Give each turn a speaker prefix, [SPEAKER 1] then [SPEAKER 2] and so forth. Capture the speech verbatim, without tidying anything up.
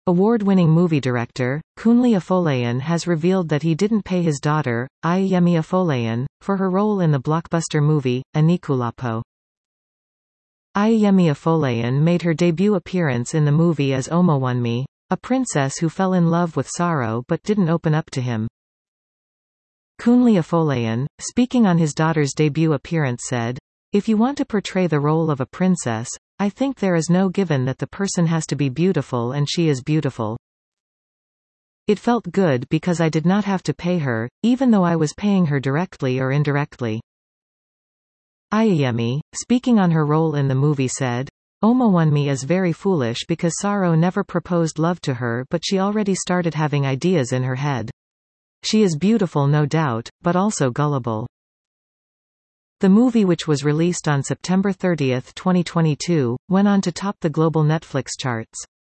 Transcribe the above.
[SPEAKER 1] Award-winning movie director, Kunle Afolayan has revealed that he didn't pay his daughter, Ayeyemi Afolayan, for her role in the blockbuster movie, Anikulapo. Ayeyemi Afolayan made her debut appearance in the movie as Omowunmi, a princess who fell in love with Saro but didn't open up to him. Kunle Afolayan, speaking on his daughter's debut appearance said, "If you want to portray the role of a princess, I think there is no given that the person has to be beautiful, and she is beautiful. It felt good because I did not have to pay her, even though I was paying her directly or indirectly." Ayeyemi, speaking on her role in the movie said, "Omowunmi is very foolish because Saro never proposed love to her, but she already started having ideas in her head. She is beautiful, no doubt, but also gullible." The movie, which was released on September thirtieth twenty twenty-two, went on to top the global Netflix charts.